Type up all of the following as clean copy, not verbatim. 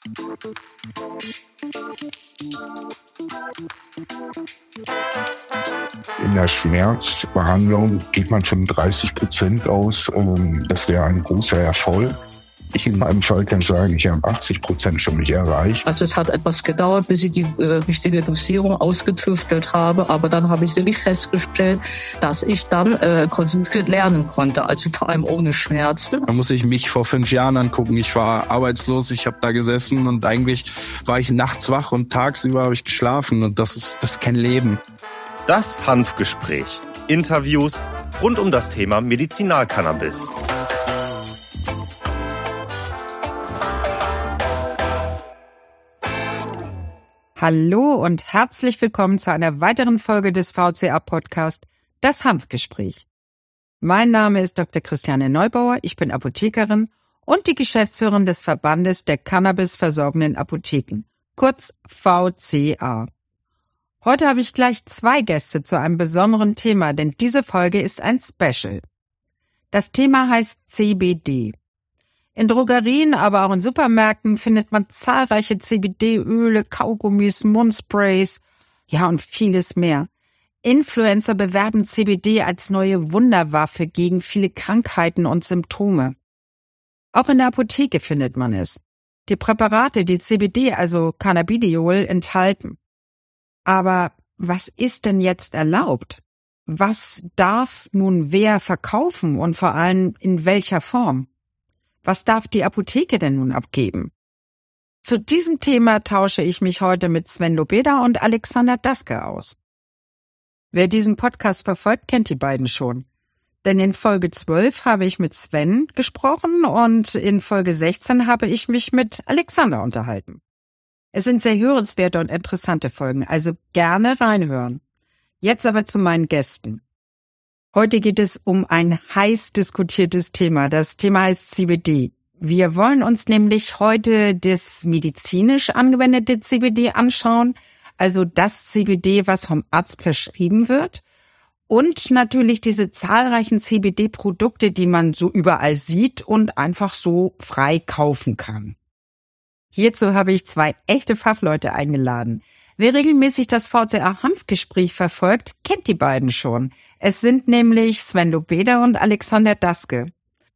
In der Schmerzbehandlung geht man von 30% aus. Das wäre ein großer Erfolg. Ich in meinem Fall kann sagen, ich habe 80% schon nicht erreicht. Also es hat etwas gedauert, bis ich die richtige Dosierung ausgetüftelt habe. Aber dann habe ich wirklich festgestellt, dass ich dann konzentriert lernen konnte. Also vor allem ohne Schmerzen. Da muss ich mich vor 5 Jahren angucken. Ich war arbeitslos, ich habe da gesessen und eigentlich war ich nachts wach und tagsüber habe ich geschlafen. Und das ist kein Leben. Das Hanfgespräch. Interviews rund um das Thema Medizinalcannabis. Hallo und herzlich willkommen zu einer weiteren Folge des VCA-Podcast, das Hanfgespräch. Mein Name ist Dr. Christiane Neubauer, ich bin Apothekerin und die Geschäftsführerin des Verbandes der Cannabis-versorgenden Apotheken, kurz VCA. Heute habe ich gleich 2 Gäste zu einem besonderen Thema, denn diese Folge ist ein Special. Das Thema heißt CBD. In Drogerien, aber auch in Supermärkten findet man zahlreiche CBD-Öle, Kaugummis, Mundsprays, ja und vieles mehr. Influencer bewerben CBD als neue Wunderwaffe gegen viele Krankheiten und Symptome. Auch in der Apotheke findet man es. Die Präparate, die CBD, also Cannabidiol, enthalten. Aber was ist denn jetzt erlaubt? Was darf nun wer verkaufen und vor allem in welcher Form? Was darf die Apotheke denn nun abgeben? Zu diesem Thema tausche ich mich heute mit Sven Lobeda und Alexander Daske aus. Wer diesen Podcast verfolgt, kennt die beiden schon. Denn in Folge 12 habe ich mit Sven gesprochen und in Folge 16 habe ich mich mit Alexander unterhalten. Es sind sehr hörenswerte und interessante Folgen, also gerne reinhören. Jetzt aber zu meinen Gästen. Heute geht es um ein heiß diskutiertes Thema. Das Thema heißt CBD. Wir wollen uns nämlich heute das medizinisch angewendete CBD anschauen, also das CBD, was vom Arzt verschrieben wird, und natürlich diese zahlreichen CBD-Produkte, die man so überall sieht und einfach so frei kaufen kann. Hierzu habe ich 2 echte Fachleute eingeladen. Wer regelmäßig das VCA-Hanfgespräch verfolgt, kennt die beiden schon. Es sind nämlich Sven Lobeda und Alexander Daske.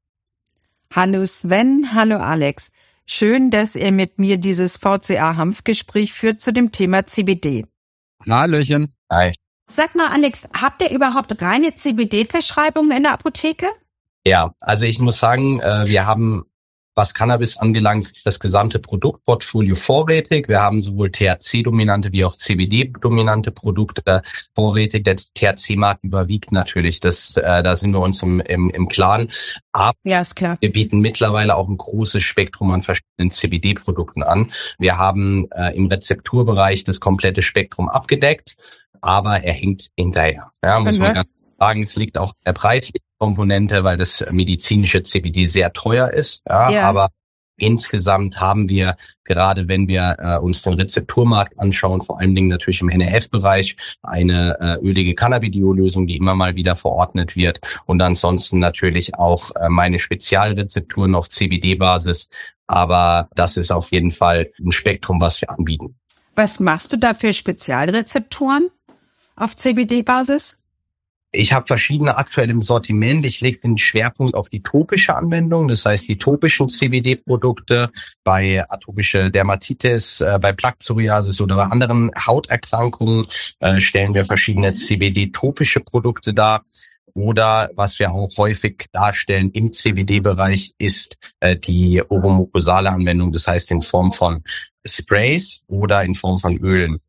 Hallo Sven, hallo Alex. Schön, dass ihr mit mir dieses VCA-Hanfgespräch führt zu dem Thema CBD. Hallöchen. Hi. Sag mal, Alex, habt ihr überhaupt reine CBD-Verschreibungen in der Apotheke? Ja, also ich muss sagen, wir haben, was Cannabis angelangt, das gesamte Produktportfolio vorrätig. Wir haben sowohl THC-dominante wie auch CBD-dominante Produkte vorrätig. Der THC-Markt überwiegt natürlich. Da sind wir uns im Klaren. Aber ja, ist klar. Wir bieten mittlerweile auch ein großes Spektrum an verschiedenen CBD-Produkten an. Wir haben im Rezepturbereich das komplette Spektrum abgedeckt, aber er hängt hinterher. Ja, muss man ganz sagen, es liegt auch der preislichen Komponente, weil das medizinische CBD sehr teuer ist. Ja. Aber insgesamt haben wir, gerade wenn wir uns den Rezepturmarkt anschauen, vor allen Dingen natürlich im NRF-Bereich, eine ölige Cannabidiol-Lösung, die immer mal wieder verordnet wird. Und ansonsten natürlich auch meine Spezialrezepturen auf CBD-Basis. Aber das ist auf jeden Fall ein Spektrum, was wir anbieten. Was machst du da für Spezialrezepturen auf CBD-Basis? Ich habe verschiedene aktuell im Sortiment. Ich lege den Schwerpunkt auf die topische Anwendung, das heißt die topischen CBD-Produkte bei atopische Dermatitis, bei Plaque Psoriasis oder bei anderen Hauterkrankungen stellen wir verschiedene CBD-topische Produkte dar. Oder was wir auch häufig darstellen im CBD-Bereich ist die oromukosale Anwendung, das heißt in Form von Sprays oder in Form von Ölen.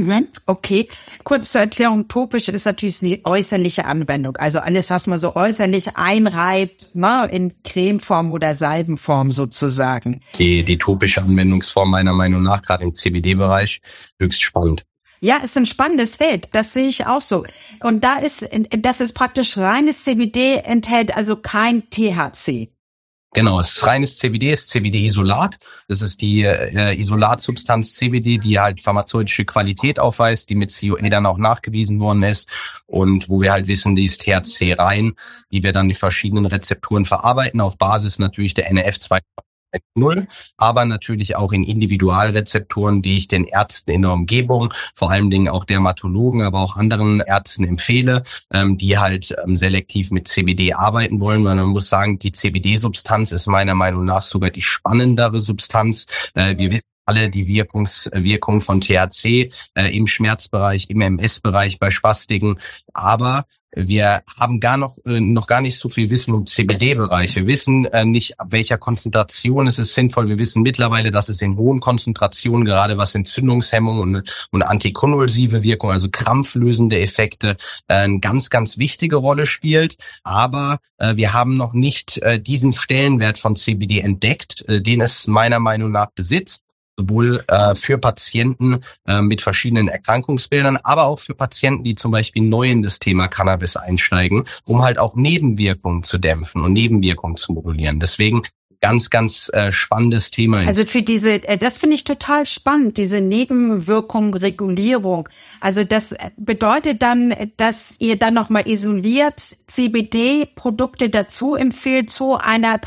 Okay, kurz zur Erklärung, topisch ist natürlich die äußerliche Anwendung, also alles, was man so äußerlich einreibt, ne, in Cremeform oder Salbenform sozusagen. Die topische Anwendungsform meiner Meinung nach, gerade im CBD-Bereich, höchst spannend. Ja, ist ein spannendes Feld, das sehe ich auch so. Und das ist praktisch reines CBD, enthält also kein THC. Genau, es ist reines CBD, es ist CBD-Isolat. Das ist die Isolatsubstanz CBD, die halt pharmazeutische Qualität aufweist, die mit COE dann auch nachgewiesen worden ist und wo wir halt wissen, die ist THC rein, die wir dann die verschiedenen Rezepturen verarbeiten, auf Basis natürlich der NF2 1.0, aber natürlich auch in Individualrezeptoren, die ich den Ärzten in der Umgebung, vor allen Dingen auch Dermatologen, aber auch anderen Ärzten empfehle, die halt selektiv mit CBD arbeiten wollen, weil man muss sagen, die CBD-Substanz ist meiner Meinung nach sogar die spannendere Substanz. Wir wissen alle die Wirkung von THC im Schmerzbereich, im MS-Bereich, bei Spastiken, aber wir haben noch gar nicht so viel Wissen im CBD-Bereich. Wir wissen nicht, ab welcher Konzentration es ist sinnvoll. Wir wissen mittlerweile, dass es in hohen Konzentrationen, gerade was Entzündungshemmung und antikonvulsive Wirkung, also krampflösende Effekte, eine ganz, ganz wichtige Rolle spielt. Aber wir haben noch nicht diesen Stellenwert von CBD entdeckt, den es meiner Meinung nach besitzt. Sowohl für Patienten mit verschiedenen Erkrankungsbildern, aber auch für Patienten, die zum Beispiel neu in das Thema Cannabis einsteigen, um halt auch Nebenwirkungen zu dämpfen und Nebenwirkungen zu modulieren. Deswegen ganz, ganz spannendes Thema. Also für das finde ich total spannend, diese Nebenwirkung-Regulierung. Also das bedeutet dann, dass ihr dann nochmal isoliert CBD-Produkte dazu empfiehlt zu einer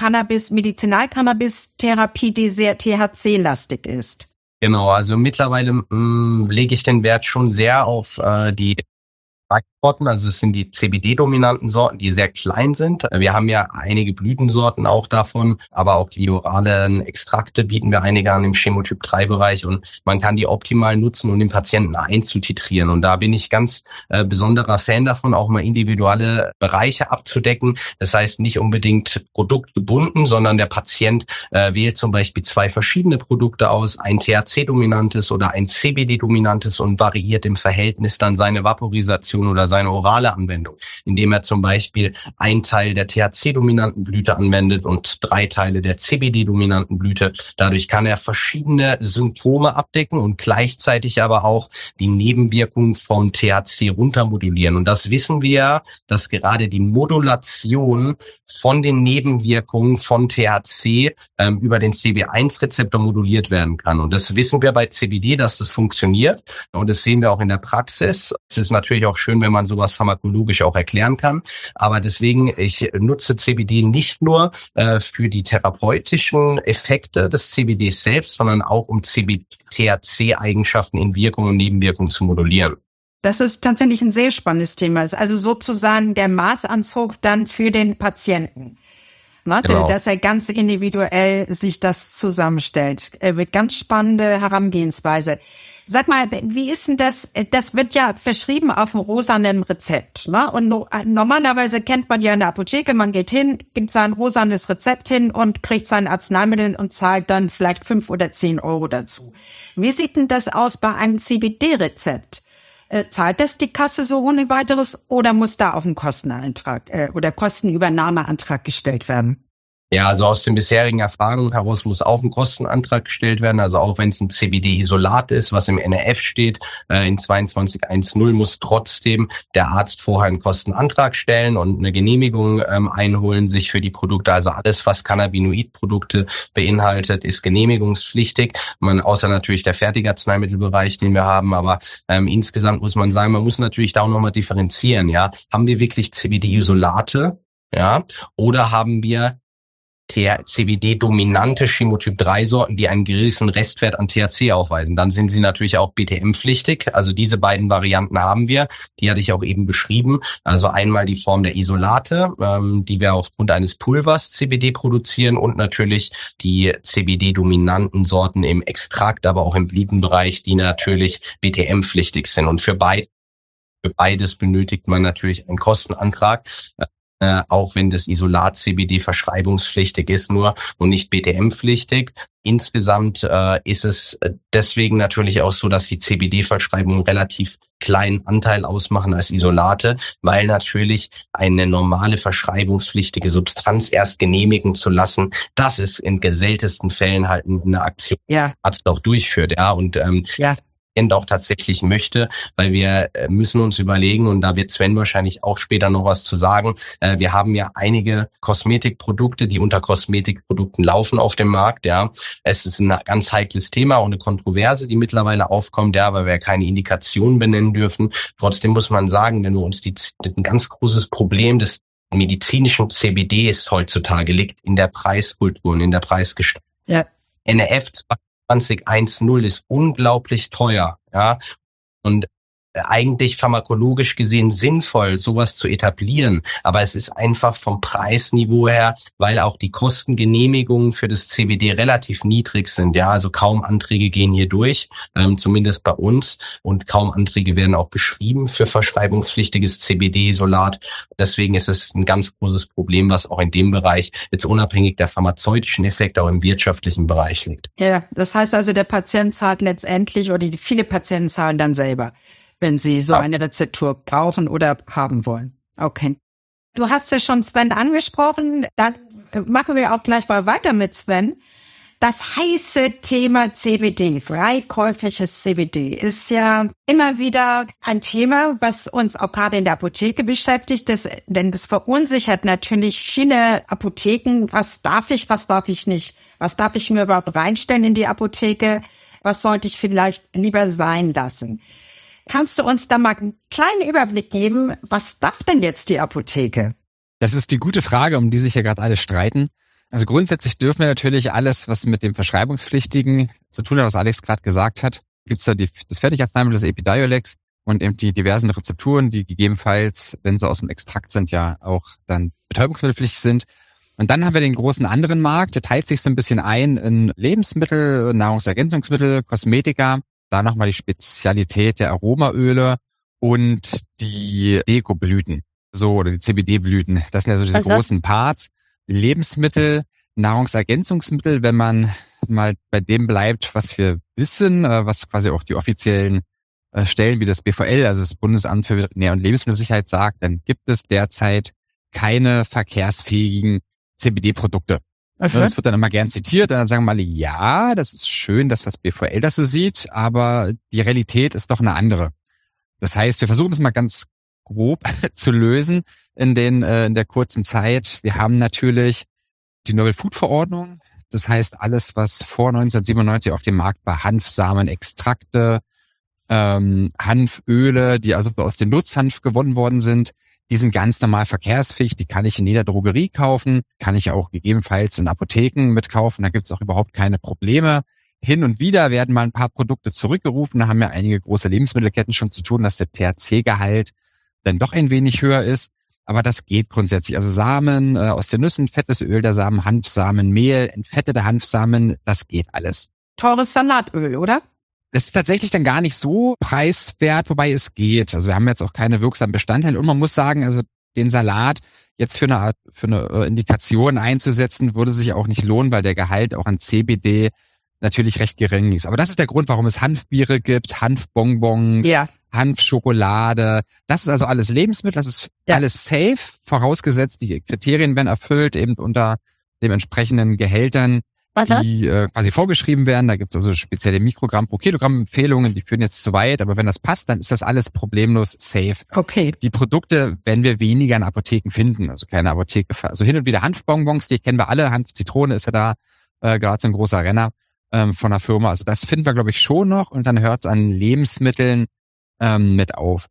Medizinal-Cannabis-Therapie, die sehr THC-lastig ist. Genau, also mittlerweile lege ich den Wert schon sehr auf die Sorten, also es sind die CBD-dominanten Sorten, die sehr klein sind. Wir haben ja einige Blütensorten auch davon, aber auch die oralen Extrakte bieten wir einige an im Chemotyp-3-Bereich und man kann die optimal nutzen, um den Patienten einzutitrieren. Und da bin ich ganz besonderer Fan davon, auch mal individuelle Bereiche abzudecken. Das heißt nicht unbedingt produktgebunden, sondern der Patient wählt zum Beispiel 2 verschiedene Produkte aus, ein THC-dominantes oder ein CBD-dominantes und variiert im Verhältnis dann seine Vaporisation oder seine orale Anwendung, indem er zum Beispiel einen Teil der THC-dominanten Blüte anwendet und 3 Teile der CBD-dominanten Blüte. Dadurch kann er verschiedene Symptome abdecken und gleichzeitig aber auch die Nebenwirkungen vom THC runtermodulieren. Und das wissen wir, dass gerade die Modulation von den Nebenwirkungen von THC über den CB1-Rezeptor moduliert werden kann. Und das wissen wir bei CBD, dass das funktioniert. Und das sehen wir auch in der Praxis. Es ist natürlich auch schön, wenn man sowas pharmakologisch auch erklären kann. Aber deswegen, ich nutze CBD nicht nur für die therapeutischen Effekte des CBDs selbst, sondern auch um THC-Eigenschaften in Wirkung und Nebenwirkung zu modulieren. Das ist tatsächlich ein sehr spannendes Thema. Also sozusagen der Maßanzug dann für den Patienten. Ne? Genau. Dass er ganz individuell sich das zusammenstellt. Mit ganz spannende Herangehensweise. Sag mal, wie ist denn das? Das wird ja verschrieben auf dem rosanen Rezept, ne? Und normalerweise kennt man ja in der Apotheke, man geht hin, gibt sein rosanes Rezept hin und kriegt sein Arzneimittel und zahlt dann vielleicht 5 oder 10 Euro dazu. Wie sieht denn das aus bei einem CBD-Rezept? Zahlt das die Kasse so ohne weiteres oder muss da auf einen Kostenantrag oder Kostenübernahmeantrag gestellt werden? Ja, also aus den bisherigen Erfahrungen heraus muss auch ein Kostenantrag gestellt werden. Also auch wenn es ein CBD-Isolat ist, was im NRF steht, in 22.1.0 muss trotzdem der Arzt vorher einen Kostenantrag stellen und eine Genehmigung einholen, sich für die Produkte. Also alles, was Cannabinoid-Produkte beinhaltet, ist genehmigungspflichtig. Außer natürlich der Fertigarzneimittelbereich, den wir haben. Aber insgesamt muss man sagen, man muss natürlich da auch nochmal differenzieren. Ja, haben wir wirklich CBD-Isolate? Ja, oder haben wir CBD-dominante Chemotyp-3-Sorten, die einen gewissen Restwert an THC aufweisen. Dann sind sie natürlich auch BTM-pflichtig. Also diese beiden Varianten haben wir. Die hatte ich auch eben beschrieben. Also einmal die Form der Isolate, die wir aufgrund eines Pulvers CBD produzieren und natürlich die CBD-dominanten Sorten im Extrakt, aber auch im Blütenbereich, die natürlich BTM-pflichtig sind. Und für beides benötigt man natürlich einen Kostenantrag. Auch wenn das Isolat CBD verschreibungspflichtig ist nur und nicht BTM-pflichtig. Insgesamt ist es deswegen natürlich auch so, dass die CBD-Verschreibungen relativ kleinen Anteil ausmachen als Isolate, weil natürlich eine normale verschreibungspflichtige Substanz erst genehmigen zu lassen, das ist in seltensten Fällen halt eine Aktion, die der Arzt auch durchführt. Ja, und auch tatsächlich möchte, weil wir müssen uns überlegen, und da wird Sven wahrscheinlich auch später noch was zu sagen, wir haben ja einige Kosmetikprodukte, die unter Kosmetikprodukten laufen auf dem Markt, ja. Es ist ein ganz heikles Thema und eine Kontroverse, die mittlerweile aufkommt, ja, weil wir keine Indikationen benennen dürfen. Trotzdem muss man sagen, wenn wir uns ein ganz großes Problem des medizinischen CBDs heutzutage liegt in der Preiskultur und in der Preisgestaltung. Ja. NRF 2010 ist unglaublich teuer, ja. Und eigentlich pharmakologisch gesehen sinnvoll, sowas zu etablieren. Aber es ist einfach vom Preisniveau her, weil auch die Kostengenehmigungen für das CBD relativ niedrig sind. Ja, also kaum Anträge gehen hier durch, zumindest bei uns. Und kaum Anträge werden auch geschrieben für verschreibungspflichtiges CBD-Isolat. Deswegen ist es ein ganz großes Problem, was auch in dem Bereich jetzt unabhängig der pharmazeutischen Effekte auch im wirtschaftlichen Bereich liegt. Ja, das heißt also, der Patient zahlt letztendlich, oder viele Patienten zahlen dann selber, wenn sie so eine Rezeptur brauchen oder haben wollen. Okay. Du hast ja schon Sven angesprochen, dann machen wir auch gleich mal weiter mit Sven. Das heiße Thema CBD, freikäufliches CBD, ist ja immer wieder ein Thema, was uns auch gerade in der Apotheke beschäftigt, denn das verunsichert natürlich viele Apotheken. Was darf ich nicht? Was darf ich mir überhaupt reinstellen in die Apotheke? Was sollte ich vielleicht lieber sein lassen? Kannst du uns da mal einen kleinen Überblick geben? Was darf denn jetzt die Apotheke? Das ist die gute Frage, um die sich ja gerade alle streiten. Also grundsätzlich dürfen wir natürlich alles, was mit dem Verschreibungspflichtigen zu tun hat, was Alex gerade gesagt hat. Gibt's da das Fertigarzneimittel, das Epidiolex und eben die diversen Rezepturen, die gegebenenfalls, wenn sie aus dem Extrakt sind, ja auch dann betäubungsmittelpflichtig sind. Und dann haben wir den großen anderen Markt, der teilt sich so ein bisschen ein in Lebensmittel, Nahrungsergänzungsmittel, Kosmetika. Da nochmal die Spezialität der Aromaöle und die Dekoblüten, so, oder die CBD-Blüten. Das sind ja so diese großen Parts. Lebensmittel, Nahrungsergänzungsmittel, wenn man mal bei dem bleibt, was wir wissen, was quasi auch die offiziellen Stellen wie das BVL, also das Bundesamt für Veterinär- und Lebensmittelsicherheit sagt, dann gibt es derzeit keine verkehrsfähigen CBD-Produkte. Das wird dann immer gern zitiert, dann sagen wir alle, ja, das ist schön, dass das BVL das so sieht, aber die Realität ist doch eine andere. Das heißt, wir versuchen es mal ganz grob zu lösen in der kurzen Zeit. Wir haben natürlich die Novel Food Verordnung, das heißt alles, was vor 1997 auf dem Markt war, Hanfsamen, Extrakte, Hanföle, die also aus dem Nutzhanf gewonnen worden sind, die sind ganz normal verkehrsfähig, die kann ich in jeder Drogerie kaufen, kann ich auch gegebenenfalls in Apotheken mitkaufen, da gibt es auch überhaupt keine Probleme. Hin und wieder werden mal ein paar Produkte zurückgerufen, da haben ja einige große Lebensmittelketten schon zu tun, dass der THC-Gehalt dann doch ein wenig höher ist, aber das geht grundsätzlich. Also Samen aus den Nüssen, fettes Öl der Samen, Hanfsamen, Mehl, entfettete Hanfsamen, das geht alles. Teures Salatöl, oder? Das ist tatsächlich dann gar nicht so preiswert, wobei es geht. Also wir haben jetzt auch keine wirksamen Bestandteile und man muss sagen, also den Salat jetzt für eine Indikation einzusetzen, würde sich auch nicht lohnen, weil der Gehalt auch an CBD natürlich recht gering ist. Aber das ist der Grund, warum es Hanfbiere gibt, Hanfbonbons, Hanfschokolade. Das ist also alles Lebensmittel, das ist alles safe, vorausgesetzt, die Kriterien werden erfüllt, eben unter den entsprechenden Gehältern, die quasi vorgeschrieben werden. Da gibt es also spezielle Mikrogramm pro Kilogramm Empfehlungen, die führen jetzt zu weit, aber wenn das passt, dann ist das alles problemlos safe. Okay. Die Produkte werden wir weniger in Apotheken finden, also keine Apotheke, also hin und wieder Hanfbonbons, die kennen wir alle, Hanfzitrone ist ja da gerade so ein großer Renner von der Firma, also das finden wir glaube ich schon noch und dann hört es an Lebensmitteln mit auf.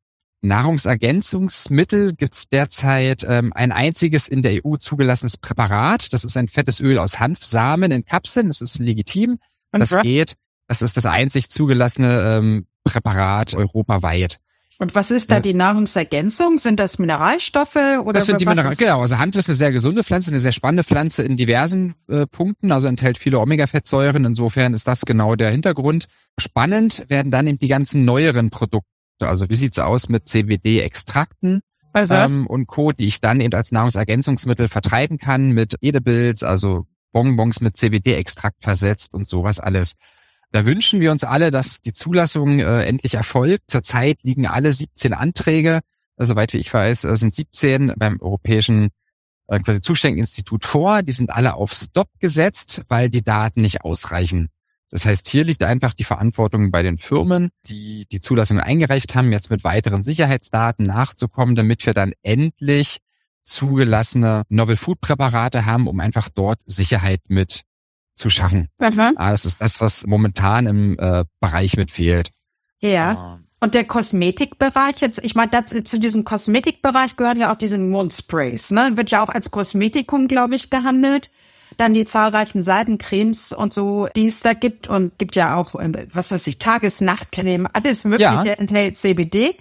Nahrungsergänzungsmittel gibt es derzeit ein einziges in der EU zugelassenes Präparat. Das ist ein fettes Öl aus Hanfsamen in Kapseln. Das ist legitim. Das geht. Das ist das einzig zugelassene Präparat europaweit. Und was ist da die Nahrungsergänzung? Sind das Mineralstoffe oder das sind die Mineralstoffe? Genau, also Hanf ist eine sehr gesunde Pflanze, eine sehr spannende Pflanze in diversen Punkten, also enthält viele Omega-Fettsäuren. Insofern ist das genau der Hintergrund. Spannend werden dann eben die ganzen neueren Produkte. Also wie sieht's aus mit CBD-Extrakten und Co., die ich dann eben als Nahrungsergänzungsmittel vertreiben kann mit Edibles, also Bonbons mit CBD-Extrakt versetzt und sowas alles. Da wünschen wir uns alle, dass die Zulassung endlich erfolgt. Zurzeit liegen alle 17 Anträge, soweit wie ich weiß, sind 17 beim Europäischen quasi Zuständigkeitsinstitut vor. Die sind alle auf Stop gesetzt, weil die Daten nicht ausreichen. Das heißt, hier liegt einfach die Verantwortung bei den Firmen, die die Zulassung eingereicht haben, jetzt mit weiteren Sicherheitsdaten nachzukommen, damit wir dann endlich zugelassene Novel Food Präparate haben, um einfach dort Sicherheit mit zu schaffen. Das ist das, was momentan im Bereich mit fehlt. Ja. Und der Kosmetikbereich jetzt, ich meine, zu diesem Kosmetikbereich gehören ja auch diese Mundsprays, ne? Wird ja auch als Kosmetikum, glaube ich, gehandelt. dann die zahlreichen Seidencremes und so, die es da gibt. Und gibt ja auch, Tages-Nacht-Creme, alles Mögliche enthält CBD.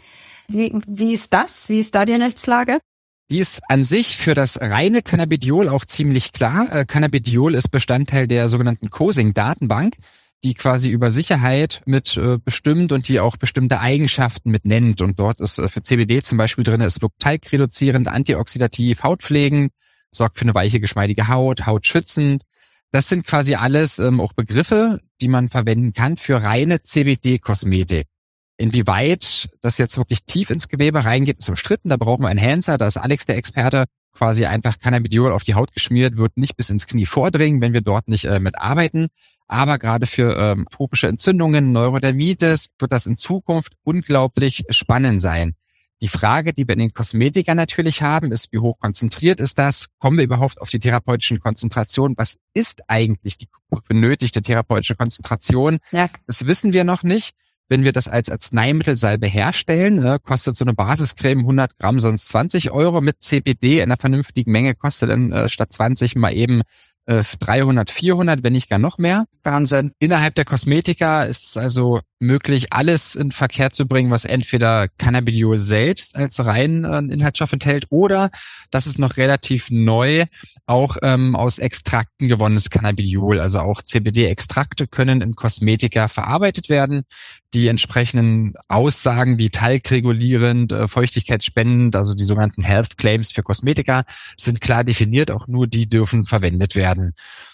Wie ist das? Wie ist da die Rechtslage? Die ist an sich für das reine Cannabidiol auch ziemlich klar. Cannabidiol ist Bestandteil der sogenannten COSING-Datenbank, die quasi über Sicherheit mit bestimmt und die auch bestimmte Eigenschaften mit nennt. Und dort ist für CBD zum Beispiel drin, es wirkt talgreduzierend, antioxidativ, hautpflegend, sorgt für eine weiche, geschmeidige Haut, hautschützend. Das sind quasi alles auch Begriffe, die man verwenden kann für reine CBD-Kosmetik. Inwieweit das jetzt wirklich tief ins Gewebe reingeht, ist umstritten. Da brauchen wir Enhancer, da ist Alex der Experte. Quasi einfach Cannabidiol auf die Haut geschmiert, wird nicht bis ins Knie vordringen, wenn wir dort nicht mit arbeiten. Aber gerade für tropische Entzündungen, Neurodermitis, wird das in Zukunft unglaublich spannend sein. Die Frage, die wir in den Kosmetikern natürlich haben, ist, wie hoch konzentriert ist das? Kommen wir überhaupt auf die therapeutischen Konzentrationen? Was ist eigentlich die benötigte therapeutische Konzentration? Ja. Das wissen wir noch nicht. Wenn wir das als Arzneimittelsalbe herstellen, kostet so eine Basiscreme 100 Gramm sonst 20 Euro. Mit CBD in einer vernünftigen Menge kostet dann statt 20 mal eben 300, 400, wenn nicht gar noch mehr. Wahnsinn. Innerhalb der Kosmetika ist es also möglich, alles in Verkehr zu bringen, was entweder Cannabidiol selbst als reinen Inhaltsstoff enthält oder, das ist noch relativ neu, auch aus Extrakten gewonnenes Cannabidiol. Also auch CBD-Extrakte können in Kosmetika verarbeitet werden. Die entsprechenden Aussagen wie talgregulierend, feuchtigkeitsspendend, also die sogenannten Health Claims für Kosmetika, sind klar definiert. Auch nur die dürfen verwendet werden.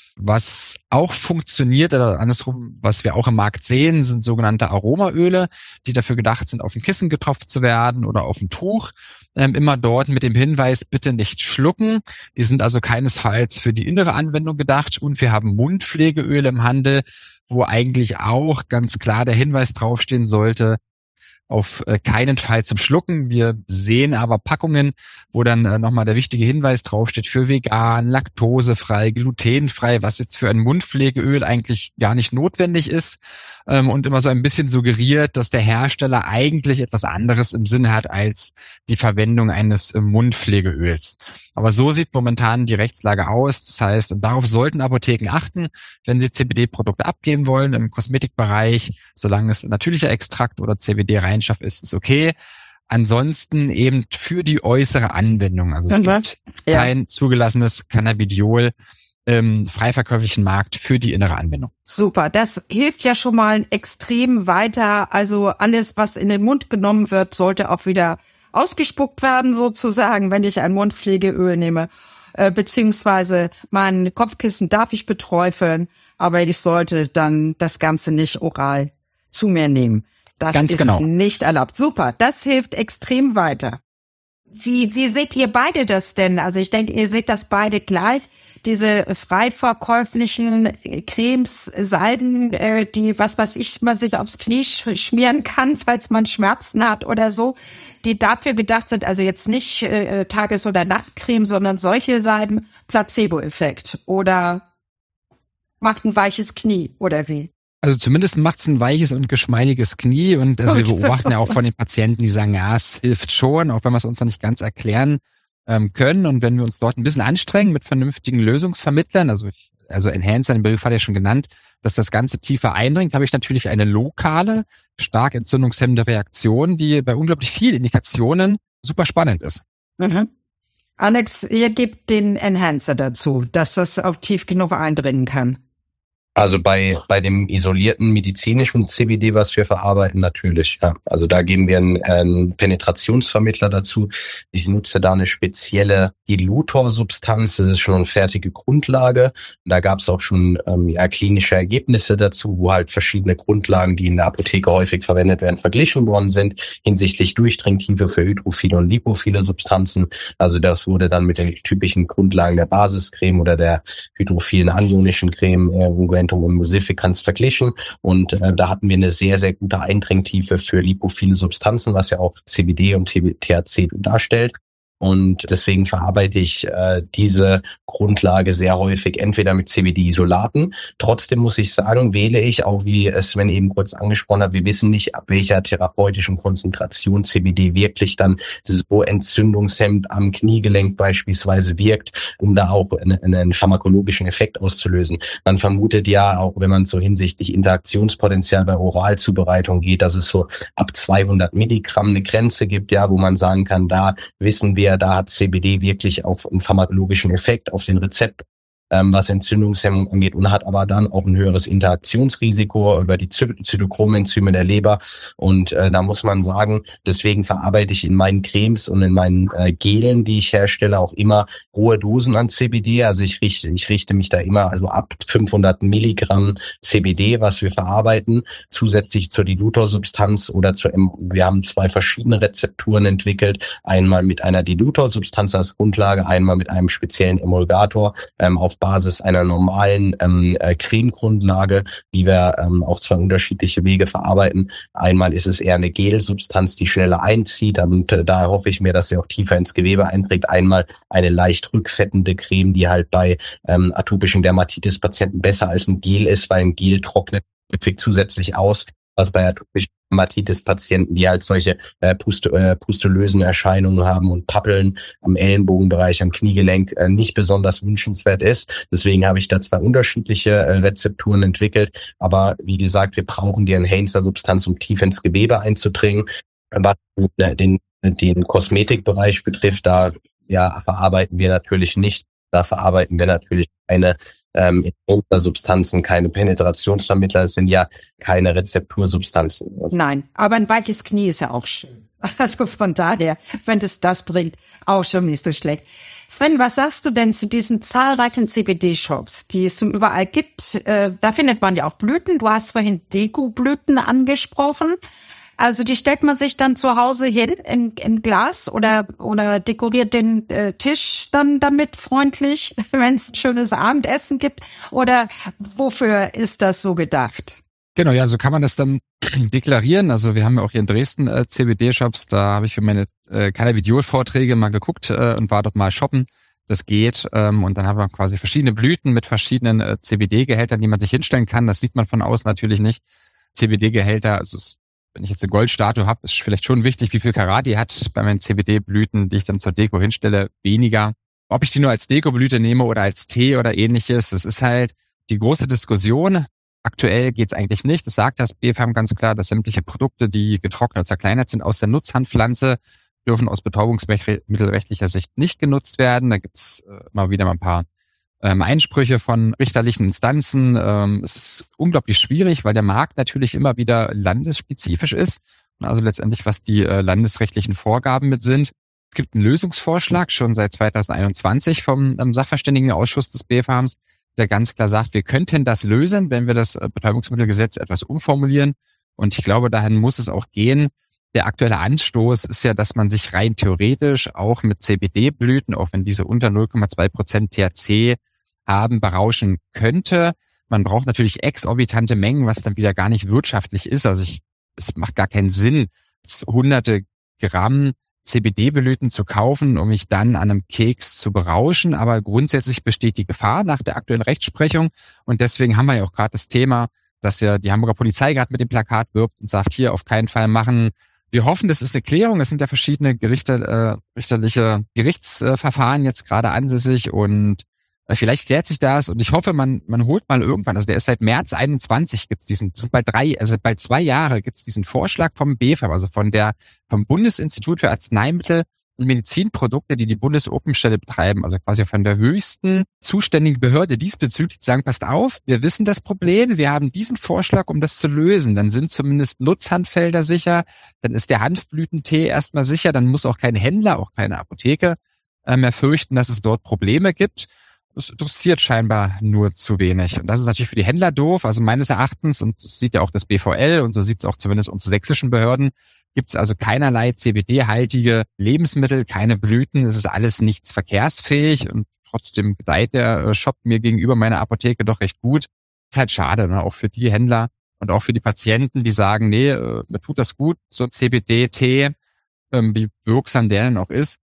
Was auch funktioniert, oder andersrum, was wir auch im Markt sehen, sind sogenannte Aromaöle, die dafür gedacht sind, auf ein Kissen getropft zu werden oder auf ein Tuch. Immer dort mit dem Hinweis, bitte nicht schlucken. Die sind also keinesfalls für die innere Anwendung gedacht. Und wir haben Mundpflegeöle im Handel, wo eigentlich auch ganz klar der Hinweis draufstehen sollte, auf keinen Fall zum Schlucken. Wir sehen aber Packungen, wo dann nochmal der wichtige Hinweis draufsteht für vegan, laktosefrei, glutenfrei, was jetzt für ein Mundpflegeöl eigentlich gar nicht notwendig ist. Und immer so ein bisschen suggeriert, dass der Hersteller eigentlich etwas anderes im Sinne hat als die Verwendung eines Mundpflegeöls. Aber so sieht momentan die Rechtslage aus. Das heißt, darauf sollten Apotheken achten, wenn sie CBD-Produkte abgeben wollen im Kosmetikbereich. Solange es natürlicher Extrakt oder CBD-Reinstoff ist, ist okay. Ansonsten eben für die äußere Anwendung. Also es gibt kein zugelassenes Cannabidiol im freiverkäuflichen Markt für die innere Anwendung. Super, das hilft ja schon mal extrem weiter. Also alles, was in den Mund genommen wird, sollte auch wieder ausgespuckt werden sozusagen, wenn ich ein Mundpflegeöl nehme. Beziehungsweise mein Kopfkissen darf ich beträufeln, aber ich sollte dann das Ganze nicht oral zu mir nehmen. Das ganz ist genau nicht erlaubt. Super, das hilft extrem weiter. Wie seht ihr beide das denn? Also ich denke, ihr seht das beide gleich. Diese frei verkäuflichen Cremes, Salben, die, was weiß ich, man sich aufs Knie schmieren kann, falls man Schmerzen hat oder so, die dafür gedacht sind, also jetzt nicht Tages- oder Nachtcreme, sondern solche Salben, Placebo-Effekt oder macht ein weiches Knie oder wie? Also zumindest macht's ein weiches und geschmeidiges Knie und also wir beobachten ja auch von den Patienten, die sagen, ja, es hilft schon, auch wenn wir es uns noch nicht ganz erklären können und wenn wir uns dort ein bisschen anstrengen mit vernünftigen Lösungsvermittlern, also Enhancer, den Begriff hat er schon genannt, dass das Ganze tiefer eindringt, habe ich natürlich eine lokale, stark entzündungshemmende Reaktion, die bei unglaublich vielen Indikationen super spannend ist. Mhm. Alex, ihr gebt den Enhancer dazu, dass das auch tief genug eindringen kann. Also bei dem isolierten medizinischen CBD, was wir verarbeiten, natürlich. Ja. Also da geben wir einen Penetrationsvermittler dazu. Ich nutze da eine spezielle Dilutorsubstanz. Das ist schon eine fertige Grundlage. Da gab es auch schon klinische Ergebnisse dazu, wo halt verschiedene Grundlagen, die in der Apotheke häufig verwendet werden, verglichen worden sind hinsichtlich Durchdringtiefe für hydrophile und lipophile Substanzen. Also das wurde dann mit den typischen Grundlagen der Basiscreme oder der hydrophilen anionischen Creme und Mosificans verglichen und da hatten wir eine sehr, sehr gute Eindringtiefe für lipophile Substanzen, was ja auch CBD und THC darstellt. Und deswegen verarbeite ich diese Grundlage sehr häufig entweder mit CBD-Isolaten. Trotzdem muss ich sagen, wähle ich, auch wie Sven eben kurz angesprochen hat, wir wissen nicht, ab welcher therapeutischen Konzentration CBD wirklich dann so entzündungshemmend am Kniegelenk beispielsweise wirkt, um da auch einen pharmakologischen Effekt auszulösen. Man vermutet ja, auch wenn man so hinsichtlich Interaktionspotenzial bei Oralzubereitung geht, dass es so ab 200 Milligramm eine Grenze gibt, ja, wo man sagen kann, da wissen wir, da hat CBD wirklich auch einen pharmakologischen Effekt auf den Rezeptor, was Entzündungshemmung angeht, und hat aber dann auch ein höheres Interaktionsrisiko über die Zytochromenzyme der Leber. Und da muss man sagen, deswegen verarbeite ich in meinen Cremes und in meinen Gelen, die ich herstelle, auch immer hohe Dosen an CBD. Also ich richte mich da immer also ab 500 Milligramm CBD, was wir verarbeiten, zusätzlich zur Dilutorsubstanz oder wir haben 2 verschiedene Rezepturen entwickelt. Einmal mit einer Dilutorsubstanz als Grundlage, einmal mit einem speziellen Emulgator auf Basis einer normalen Cremegrundlage, die wir auf 2 unterschiedliche Wege verarbeiten. Einmal ist es eher eine Gelsubstanz, die schneller einzieht, und da hoffe ich mir, dass sie auch tiefer ins Gewebe einträgt. Einmal eine leicht rückfettende Creme, die halt bei atopischen Dermatitis-Patienten besser als ein Gel ist, weil ein Gel trocknet häufig zusätzlich aus, was bei atopischen Dermatitis-Patienten, die halt solche pustulösen Erscheinungen haben und Pappeln am Ellenbogenbereich, am Kniegelenk, nicht besonders wünschenswert ist. Deswegen habe ich da 2 unterschiedliche Rezepturen entwickelt. Aber wie gesagt, wir brauchen die Enhancer-Substanz, um tief ins Gewebe einzudringen. Was den Kosmetikbereich betrifft, da verarbeiten wir natürlich nicht. Da verarbeiten wir natürlich keine Substanzen, keine Penetrationsvermittler, es sind ja keine Rezeptursubstanzen. Nein, aber ein weiches Knie ist ja auch schön. Also von daher, wenn es das bringt, auch schon nicht so schlecht. Sven, was sagst du denn zu diesen zahlreichen CBD-Shops, die es überall gibt? Da findet man ja auch Blüten. Du hast vorhin Deko-Blüten angesprochen. Also die stellt man sich dann zu Hause hin im Glas oder dekoriert den Tisch dann damit freundlich, wenn es ein schönes Abendessen gibt? Oder wofür ist das so gedacht? Genau, ja, so kann man das dann deklarieren. Also wir haben ja auch hier in Dresden CBD-Shops. Da habe ich für meine Cannabidiol-Vorträge mal geguckt und war dort mal shoppen. Das geht. Und dann haben wir quasi verschiedene Blüten mit verschiedenen CBD-Gehältern, die man sich hinstellen kann. Das sieht man von außen natürlich nicht. CBD-Gehälter, also wenn ich jetzt eine Goldstatue habe, ist vielleicht schon wichtig, wie viel Karat die hat. Bei meinen CBD-Blüten, die ich dann zur Deko hinstelle, weniger. Ob ich die nur als Dekoblüte nehme oder als Tee oder ähnliches, das ist halt die große Diskussion. Aktuell geht's eigentlich nicht. Das sagt das BfArM ganz klar, dass sämtliche Produkte, die getrocknet oder zerkleinert sind aus der Nutzhandpflanze, dürfen aus betäubungsmittelrechtlicher Sicht nicht genutzt werden. Da gibt's immer wieder mal ein paar Einsprüche von richterlichen Instanzen. Es ist unglaublich schwierig, weil der Markt natürlich immer wieder landesspezifisch ist. Also letztendlich, was die landesrechtlichen Vorgaben mit sind. Es gibt einen Lösungsvorschlag schon seit 2021 vom Sachverständigenausschuss des BfArMs, der ganz klar sagt, wir könnten das lösen, wenn wir das Betäubungsmittelgesetz etwas umformulieren. Und ich glaube, dahin muss es auch gehen. Der aktuelle Anstoß ist ja, dass man sich rein theoretisch auch mit CBD-Blüten, auch wenn diese unter 0,2% THC haben, berauschen könnte. Man braucht natürlich exorbitante Mengen, was dann wieder gar nicht wirtschaftlich ist. Also es macht gar keinen Sinn, hunderte Gramm CBD-Blüten zu kaufen, um mich dann an einem Keks zu berauschen. Aber grundsätzlich besteht die Gefahr nach der aktuellen Rechtsprechung. Und deswegen haben wir ja auch gerade das Thema, dass ja die Hamburger Polizei gerade mit dem Plakat wirbt und sagt, hier auf keinen Fall machen. Wir hoffen, das ist eine Klärung. Es sind ja verschiedene richterliche Gerichtsverfahren jetzt gerade ansässig und vielleicht klärt sich das. Und ich hoffe, man holt mal irgendwann, also der ist seit März 21 gibt's diesen, das sind bald 2 Jahre gibt's diesen Vorschlag vom BfArM, also vom Bundesinstitut für Arzneimittel und Medizinprodukte, die Bundesopumstelle betreiben, also quasi von der höchsten zuständigen Behörde diesbezüglich, sagen, passt auf, wir wissen das Problem, wir haben diesen Vorschlag, um das zu lösen. Dann sind zumindest Nutzhandfelder sicher, dann ist der Hanfblütentee erstmal sicher, dann muss auch kein Händler, auch keine Apotheke mehr fürchten, dass es dort Probleme gibt. Es interessiert scheinbar nur zu wenig. Und das ist natürlich für die Händler doof. Also meines Erachtens, und das sieht ja auch das BVL und so sieht es auch zumindest unsere sächsischen Behörden, gibt es also keinerlei CBD-haltige Lebensmittel, keine Blüten. Es ist alles nichts verkehrsfähig und trotzdem gedeiht der Shop mir gegenüber meiner Apotheke doch recht gut. Ist halt schade, ne? Auch für die Händler und auch für die Patienten, die sagen, nee, mir tut das gut, so CBD-Tee, wie wirksam der denn auch ist.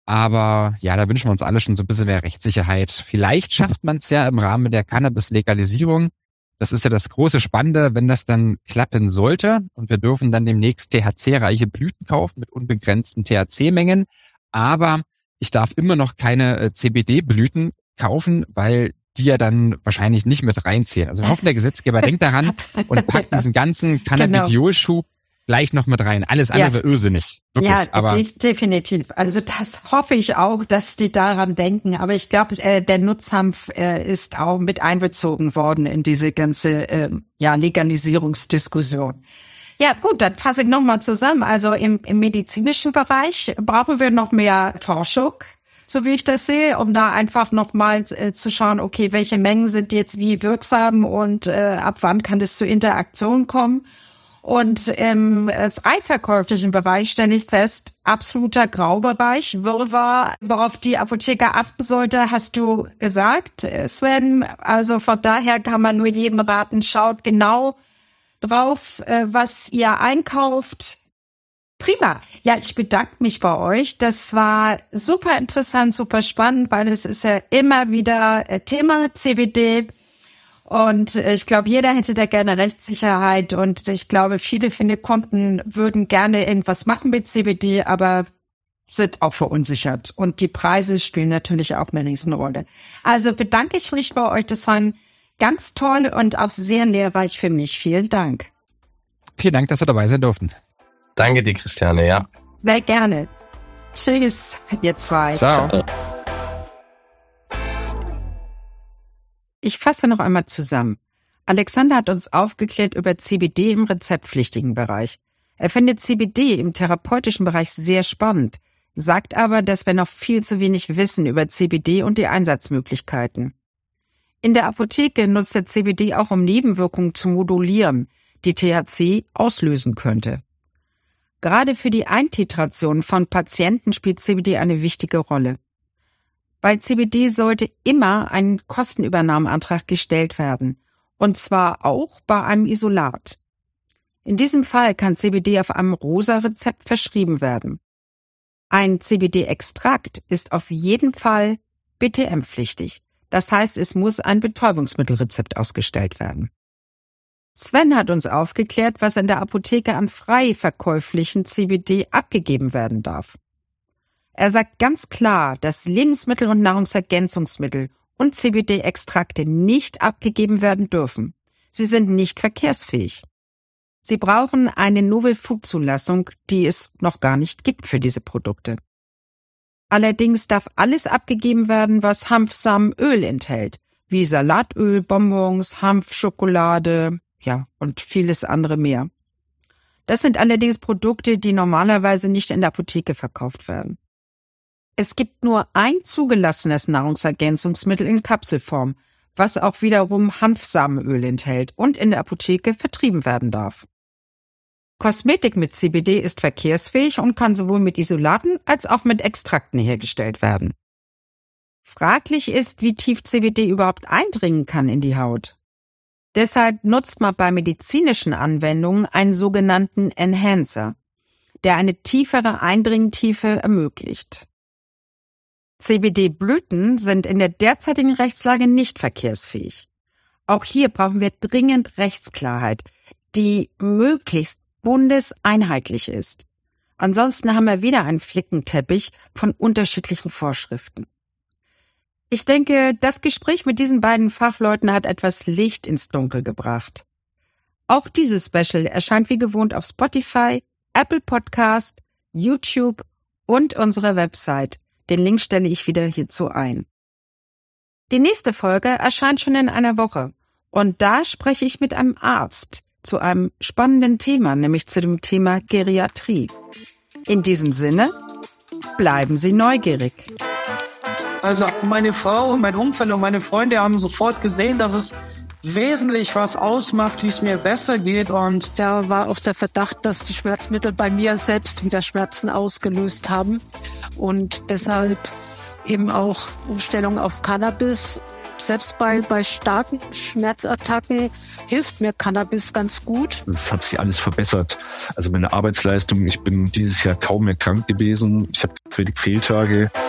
Aber ja, da wünschen wir uns alle schon so ein bisschen mehr Rechtssicherheit. Vielleicht schafft man es ja im Rahmen der Cannabis-Legalisierung. Das ist ja das große Spannende, wenn das dann klappen sollte. Und wir dürfen dann demnächst THC-reiche Blüten kaufen mit unbegrenzten THC-Mengen. Aber ich darf immer noch keine CBD-Blüten kaufen, weil die ja dann wahrscheinlich nicht mit reinzählen. Also wir hoffen, der Gesetzgeber denkt daran und packt diesen ganzen Cannabidiol-Schub gleich noch mit rein. Alles andere wäre irrsinnig. Wirklich. Ja, aber definitiv. Also das hoffe ich auch, dass die daran denken. Aber ich glaube, der Nutzhanf ist auch mit einbezogen worden in diese ganze Legalisierungsdiskussion. Ja, gut, dann fasse ich nochmal zusammen. Also im medizinischen Bereich brauchen wir noch mehr Forschung, so wie ich das sehe, um da einfach nochmal zu schauen, okay, welche Mengen sind jetzt wie wirksam und ab wann kann es zur Interaktion kommen. Und im freiverkäuflichen Bereich stelle ich fest, absoluter Graubereich, Wirrwarr, worauf die Apotheker achten sollte, hast du gesagt, Sven. Also von daher kann man nur jedem raten, schaut genau drauf, was ihr einkauft. Prima. Ja, ich bedanke mich bei euch. Das war super interessant, super spannend, weil es ist ja immer wieder Thema CBD. Und ich glaube, jeder hätte da gerne Rechtssicherheit. Und ich glaube, viele Kunden würden gerne irgendwas machen mit CBD, aber sind auch verunsichert. Und die Preise spielen natürlich auch eine Riesenrolle. Also bedanke ich mich bei euch. Das war ganz toll und auch sehr lehrreich für mich. Vielen Dank. Vielen Dank, dass wir dabei sein durften. Danke dir, Christiane, ja. Sehr gerne. Tschüss, ihr zwei. Ciao. Ich fasse noch einmal zusammen. Alexander hat uns aufgeklärt über CBD im rezeptpflichtigen Bereich. Er findet CBD im therapeutischen Bereich sehr spannend, sagt aber, dass wir noch viel zu wenig wissen über CBD und die Einsatzmöglichkeiten. In der Apotheke nutzt er CBD auch, um Nebenwirkungen zu modulieren, die THC auslösen könnte. Gerade für die Eintitration von Patienten spielt CBD eine wichtige Rolle. Bei CBD sollte immer ein Kostenübernahmeantrag gestellt werden, und zwar auch bei einem Isolat. In diesem Fall kann CBD auf einem rosa Rezept verschrieben werden. Ein CBD-Extrakt ist auf jeden Fall BTM-pflichtig. Das heißt, es muss ein Betäubungsmittelrezept ausgestellt werden. Sven hat uns aufgeklärt, was in der Apotheke an frei verkäuflichen CBD abgegeben werden darf. Er sagt ganz klar, dass Lebensmittel und Nahrungsergänzungsmittel und CBD-Extrakte nicht abgegeben werden dürfen. Sie sind nicht verkehrsfähig. Sie brauchen eine Novel-Food-Zulassung, die es noch gar nicht gibt für diese Produkte. Allerdings darf alles abgegeben werden, was Hanfsamenöl enthält, wie Salatöl, Bonbons, Hanfschokolade, und vieles andere mehr. Das sind allerdings Produkte, die normalerweise nicht in der Apotheke verkauft werden. Es gibt nur ein zugelassenes Nahrungsergänzungsmittel in Kapselform, was auch wiederum Hanfsamenöl enthält und in der Apotheke vertrieben werden darf. Kosmetik mit CBD ist verkehrsfähig und kann sowohl mit Isolaten als auch mit Extrakten hergestellt werden. Fraglich ist, wie tief CBD überhaupt eindringen kann in die Haut. Deshalb nutzt man bei medizinischen Anwendungen einen sogenannten Enhancer, der eine tiefere Eindringtiefe ermöglicht. CBD-Blüten sind in der derzeitigen Rechtslage nicht verkehrsfähig. Auch hier brauchen wir dringend Rechtsklarheit, die möglichst bundeseinheitlich ist. Ansonsten haben wir wieder einen Flickenteppich von unterschiedlichen Vorschriften. Ich denke, das Gespräch mit diesen beiden Fachleuten hat etwas Licht ins Dunkel gebracht. Auch dieses Special erscheint wie gewohnt auf Spotify, Apple Podcast, YouTube und unserer Website. Den Link stelle ich wieder hierzu ein. Die nächste Folge erscheint schon in einer Woche und da spreche ich mit einem Arzt zu einem spannenden Thema, nämlich zu dem Thema Geriatrie. In diesem Sinne, bleiben Sie neugierig. Also meine Frau, mein Umfeld und meine Freunde haben sofort gesehen, dass es wesentlich was ausmacht, wie es mir besser geht. Und da war auch der Verdacht, dass die Schmerzmittel bei mir selbst wieder Schmerzen ausgelöst haben. Und deshalb eben auch Umstellung auf Cannabis. Selbst bei starken Schmerzattacken hilft mir Cannabis ganz gut. Es hat sich alles verbessert. Also meine Arbeitsleistung, ich bin dieses Jahr kaum mehr krank gewesen. Ich habe wenig Fehltage.